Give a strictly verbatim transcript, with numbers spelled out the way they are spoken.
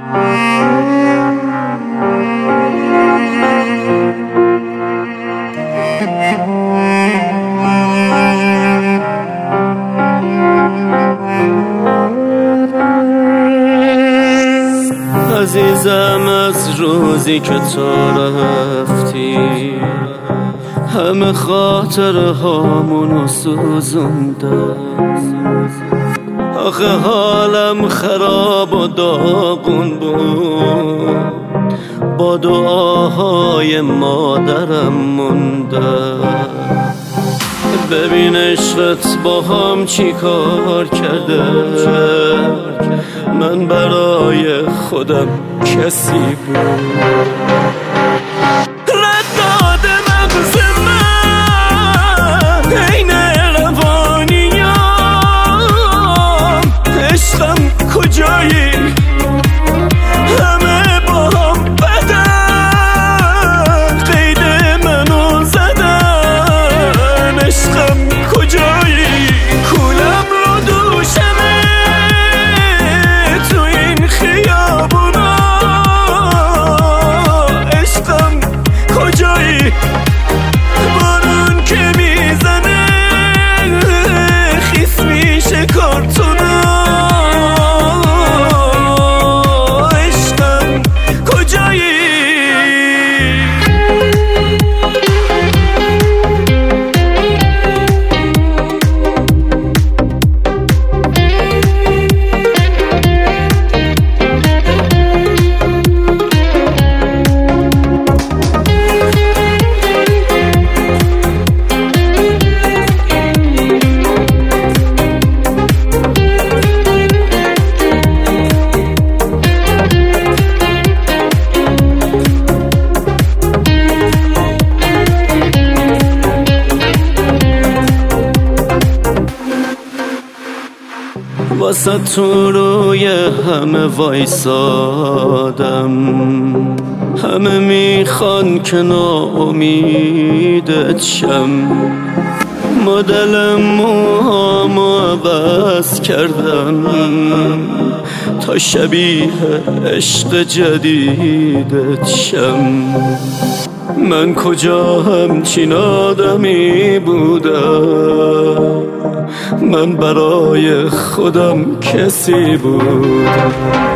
عزیزم از روزی که تو رفتی همه خاطره هامونو سوزونده. آخه حالم خراب و داغون بود، با دعاهای مادرم مونده. ببین عشقت با هم چی کار کرده، من برای خودم کسی بود. رداد مغز من عین روانیام، عشقم کجایی؟ همه با هم بدن، قید منو زدن. عشقم کجایی؟ کولم رو دوشمه تو این خیابونا. عشقم کجایی؟ بارون که میزنه خیس میشه کارتونا. عشقم کجایی؟ واسه تو روی همه وایسادم، همه میخوان که ناامیدت شم. مدل موهامو عوض کردم تا شبیه عشق جدیدت شم. من کجا همچین آدمی بودم، من برای خودم کسی بودم.